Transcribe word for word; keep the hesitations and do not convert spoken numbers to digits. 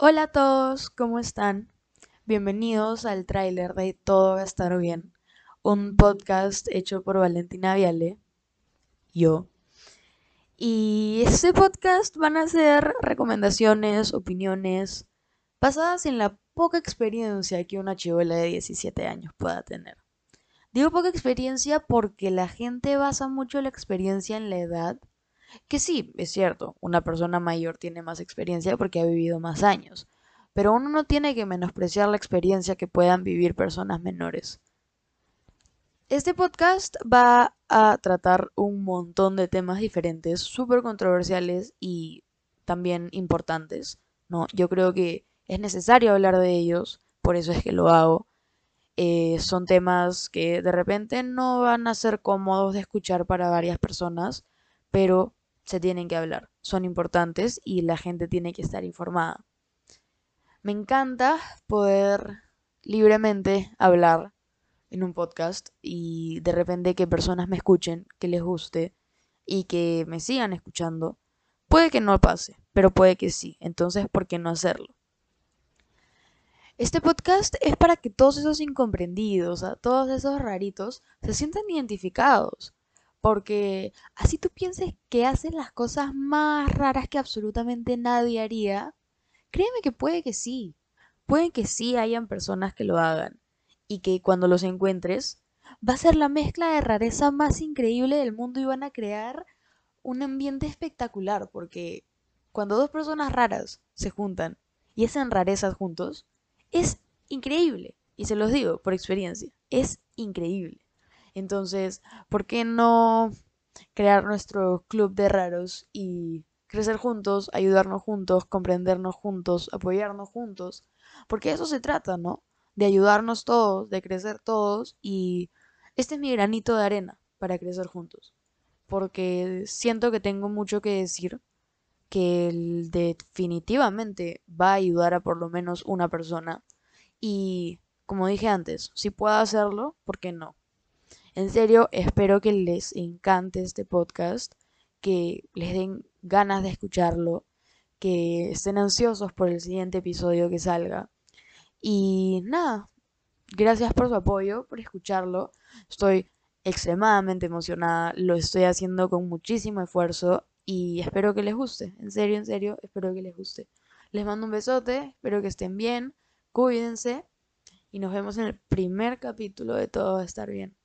Hola a todos, ¿cómo están? Bienvenidos al tráiler de Todo va a estar bien, un podcast hecho por Valentina Viale, yo. Y este podcast van a ser recomendaciones, opiniones, basadas en la poca experiencia que una chibola de diecisiete años pueda tener. Digo poca experiencia porque la gente basa mucho la experiencia en la edad, que sí, es cierto, una persona mayor tiene más experiencia porque ha vivido más años, pero uno no tiene que menospreciar la experiencia que puedan vivir personas menores. Este podcast va a tratar un montón de temas diferentes, súper controversiales y también importantes, ¿no? Yo creo que es necesario hablar de ellos, por eso es que lo hago. Eh, son temas que de repente no van a ser cómodos de escuchar para varias personas, pero se tienen que hablar, son importantes y la gente tiene que estar informada. Me encanta poder libremente hablar en un podcast y de repente que personas me escuchen, que les guste y que me sigan escuchando. Puede que no pase, pero puede que sí. Entonces, ¿por qué no hacerlo? Este podcast es para que todos esos incomprendidos, a todos esos raritos, se sientan identificados. Porque así tú pienses que hacen las cosas más raras que absolutamente nadie haría, créeme que puede que sí. Puede que sí hayan personas que lo hagan. Y que cuando los encuentres, va a ser la mezcla de rareza más increíble del mundo y van a crear un ambiente espectacular. Porque cuando dos personas raras se juntan y hacen rarezas juntos, es increíble. Y se los digo por experiencia, es increíble. Entonces, ¿por qué no crear nuestro club de raros y crecer juntos, ayudarnos juntos, comprendernos juntos, apoyarnos juntos? Porque eso se trata, ¿no? De ayudarnos todos, de crecer todos y este es mi granito de arena para crecer juntos. Porque siento que tengo mucho que decir que definitivamente va a ayudar a por lo menos una persona. Y como dije antes, si puedo hacerlo, ¿por qué no? En serio, espero que les encante este podcast, que les den ganas de escucharlo, que estén ansiosos por el siguiente episodio que salga. Y nada, gracias por su apoyo, por escucharlo. Estoy extremadamente emocionada, lo estoy haciendo con muchísimo esfuerzo y espero que les guste. En serio, en serio, espero que les guste. Les mando un besote, espero que estén bien, cuídense y nos vemos en el primer capítulo de Todo va a estar bien.